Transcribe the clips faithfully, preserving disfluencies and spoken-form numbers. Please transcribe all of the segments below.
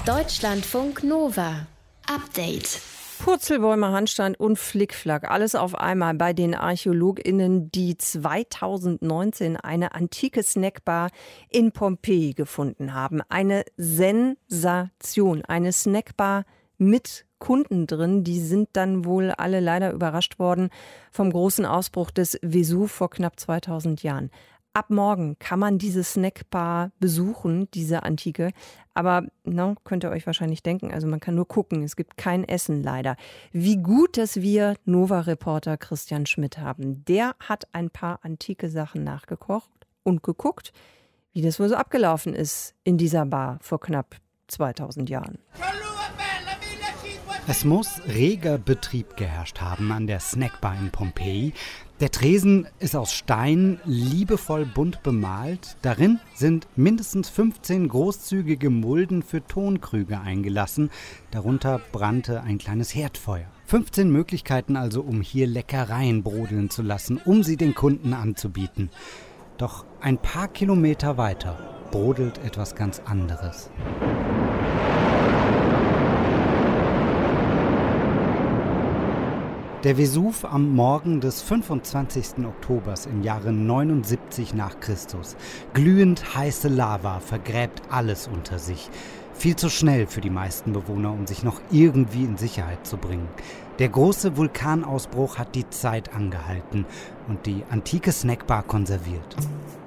Deutschlandfunk Nova. Update. Purzelbäume, Handstand und Flickflack. Alles auf einmal bei den ArchäologInnen, die zweitausendneunzehn eine antike Snackbar in Pompeji gefunden haben. Eine Sensation. Eine Snackbar mit Kunden drin. Die sind dann wohl alle leider überrascht worden vom großen Ausbruch des Vesuv vor knapp zweitausend Jahren. Ab morgen kann man diese Snackbar besuchen, diese antike. Aber no, könnt ihr euch wahrscheinlich denken, also man kann nur gucken, es gibt kein Essen leider. Wie gut, dass wir Nova-Reporter Christian Schmidt haben. Der hat ein paar antike Sachen nachgekocht und geguckt, wie das wohl so abgelaufen ist in dieser Bar vor knapp zweitausend Jahren. Es muss reger Betrieb geherrscht haben an der Snackbar in Pompeji. Der Tresen ist aus Stein, liebevoll bunt bemalt. Darin sind mindestens fünfzehn großzügige Mulden für Tonkrüge eingelassen. Darunter brannte ein kleines Herdfeuer. fünfzehn Möglichkeiten also, um hier Leckereien brodeln zu lassen, um sie den Kunden anzubieten. Doch ein paar Kilometer weiter brodelt etwas ganz anderes. Der Vesuv am Morgen des fünfundzwanzigsten Oktobers im Jahre neunundsiebzig nach Christus. Glühend heiße Lava vergräbt alles unter sich. Viel zu schnell für die meisten Bewohner, um sich noch irgendwie in Sicherheit zu bringen. Der große Vulkanausbruch hat die Zeit angehalten und die antike Snackbar konserviert.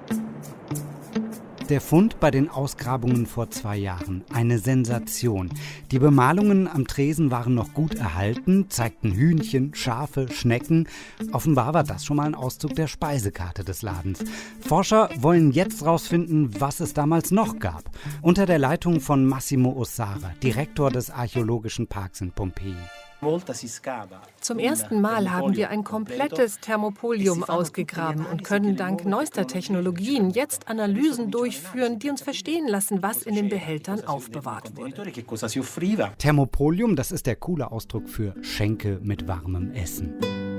Der Fund bei den Ausgrabungen vor zwei Jahren. Eine Sensation. Die Bemalungen am Tresen waren noch gut erhalten, zeigten Hühnchen, Schafe, Schnecken. Offenbar war das schon mal ein Auszug der Speisekarte des Ladens. Forscher wollen jetzt rausfinden, was es damals noch gab. Unter der Leitung von Massimo Ossara, Direktor des Archäologischen Parks in Pompeji. Zum ersten Mal haben wir ein komplettes Thermopolium ausgegraben und können dank neuester Technologien jetzt Analysen durchführen, die uns verstehen lassen, was in den Behältern aufbewahrt wurde. Thermopolium, das ist der coole Ausdruck für Schenke mit warmem Essen.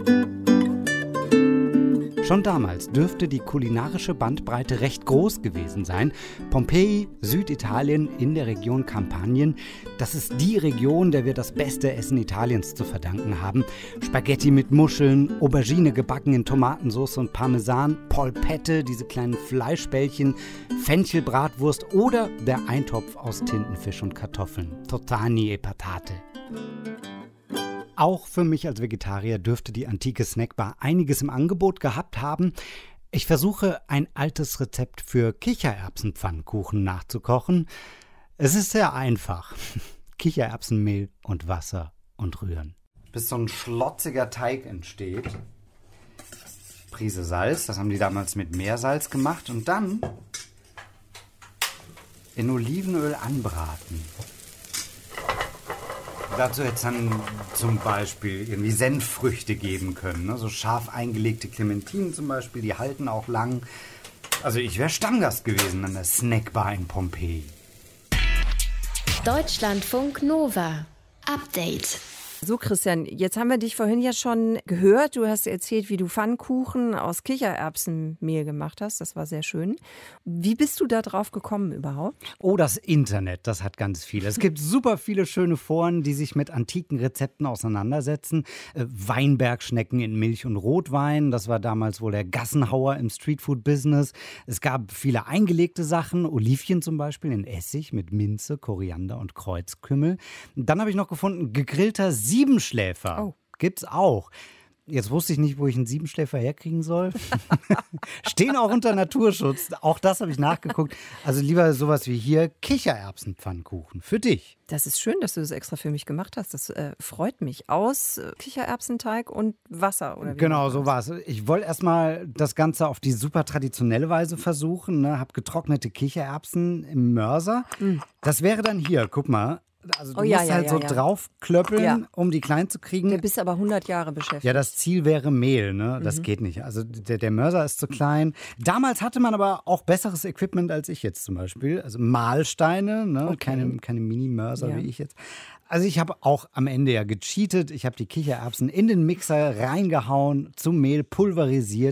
Schon damals dürfte die kulinarische Bandbreite recht groß gewesen sein. Pompeji, Süditalien in der Region Kampanien, das ist die Region, der wir das beste Essen Italiens zu verdanken haben. Spaghetti mit Muscheln, Aubergine gebacken in Tomatensauce und Parmesan, Polpette, diese kleinen Fleischbällchen, Fenchelbratwurst oder der Eintopf aus Tintenfisch und Kartoffeln. Totani e patate. Auch für mich als Vegetarier dürfte die antike Snackbar einiges im Angebot gehabt haben. Ich versuche, ein altes Rezept für Kichererbsenpfannkuchen nachzukochen. Es ist sehr einfach. Kichererbsenmehl und Wasser und rühren. Bis so ein schlotziger Teig entsteht. Prise Salz, das haben die damals mit Meersalz gemacht. Und dann in Olivenöl anbraten. Dazu hätte es dann zum Beispiel irgendwie Senffrüchte geben können. Ne? So scharf eingelegte Clementinen zum Beispiel, die halten auch lang. Also ich wäre Stammgast gewesen an der Snackbar in Pompeji. Deutschlandfunk Nova. Update. So, Christian, jetzt haben wir dich vorhin ja schon gehört. Du hast erzählt, wie du Pfannkuchen aus Kichererbsenmehl gemacht hast. Das war sehr schön. Wie bist du da drauf gekommen überhaupt? Oh, das Internet, das hat ganz viel. Es gibt super viele schöne Foren, die sich mit antiken Rezepten auseinandersetzen. Äh, Weinbergschnecken in Milch und Rotwein, das war damals wohl der Gassenhauer im Streetfood-Business. Es gab viele eingelegte Sachen, Olivchen zum Beispiel in Essig mit Minze, Koriander und Kreuzkümmel. Dann habe ich noch gefunden, gegrillter Siebenschläfer. Oh. Gibt's auch. Jetzt wusste ich nicht, wo ich einen Siebenschläfer herkriegen soll. Stehen auch unter Naturschutz. Auch das habe ich nachgeguckt. Also lieber sowas wie hier Kichererbsenpfannkuchen für dich. Das ist schön, dass du das extra für mich gemacht hast. Das äh, freut mich. Aus äh, Kichererbsenteig und Wasser, oder wie? Genau, so war es. Ich wollte erstmal das Ganze auf die super traditionelle Weise versuchen. Ne? Habe getrocknete Kichererbsen im Mörser. Mm. Das wäre dann hier, guck mal. Also du oh, ja, musst ja, halt ja, so ja. draufklöppeln, ja. um die klein zu kriegen. Du bist aber hundert Jahre beschäftigt. Ja, das Ziel wäre Mehl, ne? Das mhm. geht nicht. Also der, der Mörser ist zu klein. Damals hatte man aber auch besseres Equipment als ich jetzt zum Beispiel. Also Mahlsteine, ne? Okay. Keine, keine Mini-Mörser ja. wie ich jetzt. Also ich habe auch am Ende ja gecheatet. Ich habe die Kichererbsen in den Mixer reingehauen, zum Mehl pulverisiert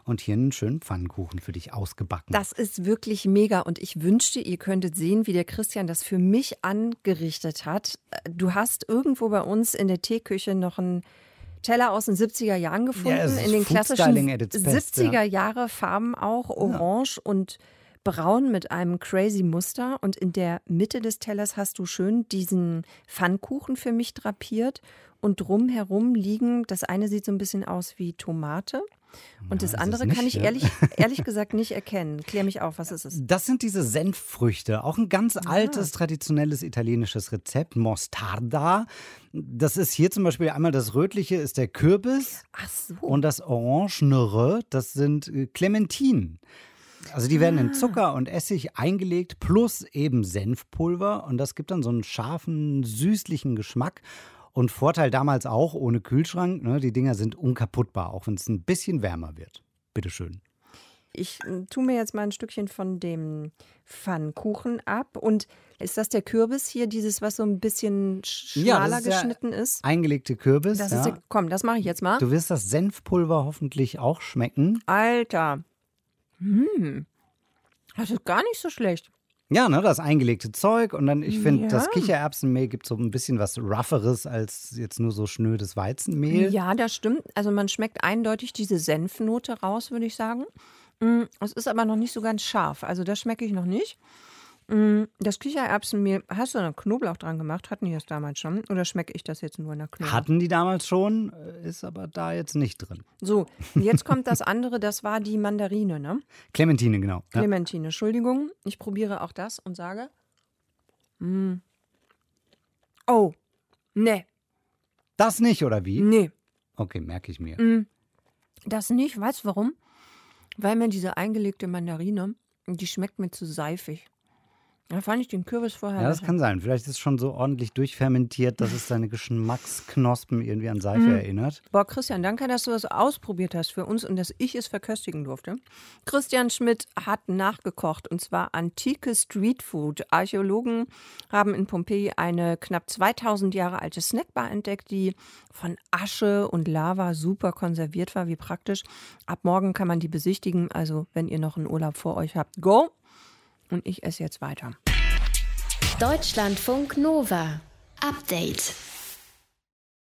und hier einen schönen Pfannkuchen für dich ausgebacken. Das ist wirklich mega und ich wünschte, ihr könntet sehen, wie der Christian das für mich angerichtet hat. Du hast irgendwo bei uns in der Teeküche noch einen Teller aus den siebziger Jahren gefunden, Ja, es ist in den klassischen at its best, siebziger Jahre Farben auch, orange ja. und braun mit einem crazy Muster. Und in der Mitte des Tellers hast du schön diesen Pfannkuchen für mich drapiert und drumherum liegen, das eine sieht so ein bisschen aus wie Tomate. Und Ja, das ist andere es nicht, kann ich ja. ehrlich, ehrlich gesagt nicht erkennen. Klär mich auf, was ist es? Das sind diese Senffrüchte, auch ein ganz altes, traditionelles italienisches Rezept, Mostarda. Das ist hier zum Beispiel einmal das Rötliche, ist der Kürbis. Ach so. Und das Orangenere, das sind äh, Clementinen. Also die werden in Zucker und Essig eingelegt, plus eben Senfpulver. Und das gibt dann so einen scharfen, süßlichen Geschmack. Und Vorteil damals auch, ohne Kühlschrank, ne, die Dinger sind unkaputtbar, auch wenn es ein bisschen wärmer wird. Bitteschön. Ich äh, tue mir jetzt mal ein Stückchen von dem Pfannkuchen ab. Und ist das der Kürbis hier, dieses, was so ein bisschen Ja, schmaler das ist ja geschnitten ist? Eingelegte Kürbis. Das ja. ist der, komm, das mache ich jetzt mal. Du wirst das Senfpulver hoffentlich auch schmecken. Alter. Hm. Das ist gar nicht so schlecht. Ja, ne, das eingelegte Zeug. Und dann, ich finde, Ja. das Kichererbsenmehl gibt so ein bisschen was Rougheres als jetzt nur so schnödes Weizenmehl. Ja, das stimmt. Also man schmeckt eindeutig diese Senfnote raus, würde ich sagen. Mm, Es ist aber noch nicht so ganz scharf. Also das schmecke ich noch nicht. Mm, Das Kichererbsenmehl, hast du da Knoblauch dran gemacht? Hatten die das damals schon? Oder schmecke ich das jetzt nur in der Knoblauch? Hatten die damals schon, ist aber da jetzt nicht drin. So, jetzt kommt das andere, das war die Mandarine, ne? Clementine, genau. Ja. Clementine, Entschuldigung. Ich probiere auch das und sage. Mm. Oh, nee, Das nicht, oder wie? nee, Okay, merke ich mir. das nicht. Weißt du warum? Weil mir diese eingelegte Mandarine, die schmeckt mir zu seifig. Da fand ich den Kürbis vorher. Ja, das besser. kann sein. Vielleicht ist es schon so ordentlich durchfermentiert, dass es deine Geschmacksknospen irgendwie an Seife Mhm. erinnert. Boah, Christian, danke, dass du das ausprobiert hast für uns und dass ich es verköstigen durfte. Christian Schmidt hat nachgekocht und zwar antike Streetfood. Archäologen haben in Pompeji eine knapp zweitausend Jahre alte Snackbar entdeckt, die von Asche und Lava super konserviert war. Wie praktisch. Ab morgen kann man die besichtigen. Also, wenn ihr noch einen Urlaub vor euch habt, go! Und ich esse jetzt weiter. Deutschlandfunk Nova. Update.